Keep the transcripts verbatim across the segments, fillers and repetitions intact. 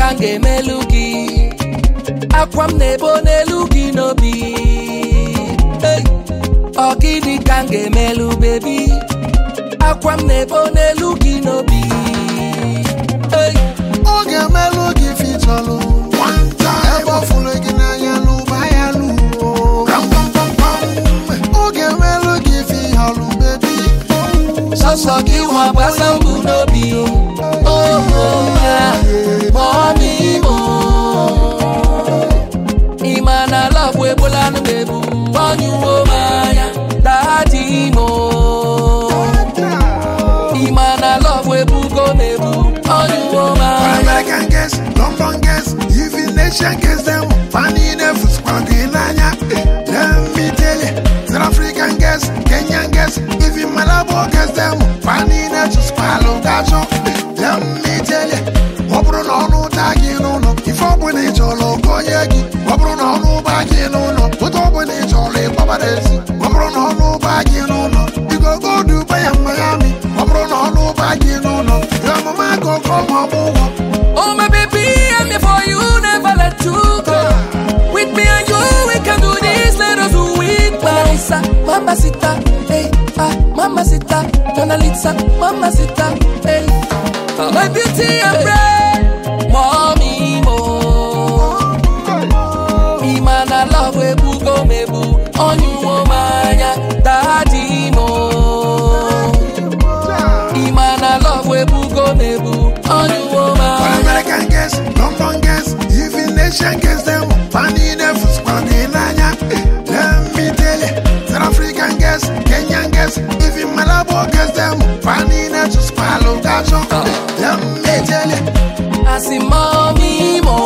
kange melugi akwam nebo nelugi no bi hey ogini kange melu baby akwam nebo nelugi no bi hey oge melugi fitolu one time ebo fulogi na yalu bayalu ram pam pam pam oge melugi fi halu baby so so ki wa basambu no bi oh oh yeah mommy mo imana love we bolanu bebu onyu o maya daddy mo imana love we bugo mebu onyu o maya American guys London guys even nation guys them funny enough squad in anya let me tell you South African guys Kenyan guys even Malabo guys them funny enough squad that show let me tell you Wabro no no tagi no no if I want it all go yagi Wabro no no bagi no no what I want it all baba desi Wabro no no bagi no no you go go Dubai and Miami Wabro no no bagi no no your mama go come home oh my baby I'm here for you never let you go with me and you we can do this let us do it Marisa mamacita hey ah mamacita Mona Lisa mamacita hey my beauty and bread mommy mo imana love we bugo mebu onyu o maya daddy mo imana love we bugo mebu onyu o maya American guys London guys even nation guys them funny enough squad in anya let me tell you South African guys Kenyan guys even Malabo guys them funny enough squad that show let me tell you I see mommy mo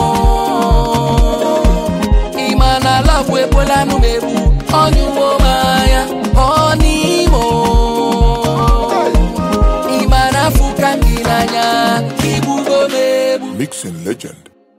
imana love we bolanu mebu onyu o maya honey mo imana fukanginanya ibugo mebu Mixing legend.